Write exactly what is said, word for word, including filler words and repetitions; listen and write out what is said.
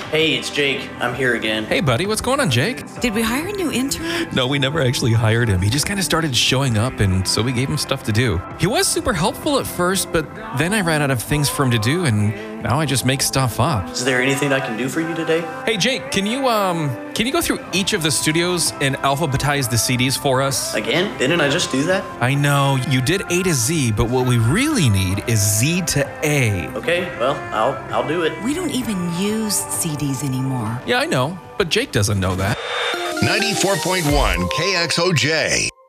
Hey, it's Jake. I'm here again. Hey, buddy, what's going on, Jake? Did we hire a new intern? No, we never actually hired him. He just kind of started showing up, and so we gave him stuff to do. He was super helpful at first, but then I ran out of things for him to do, and now I just make stuff up. Is there anything I can do for you today? Hey, Jake, can you, um, can you go through each of the studios and alphabetize the C Ds for us? Again? Didn't I just do that? I know, you did A to Z, but what we really need is Z to A. Okay, well, I'll I'll do it. We don't even use C Ds anymore. Yeah, I know, but Jake doesn't know that. ninety-four point one K X O J.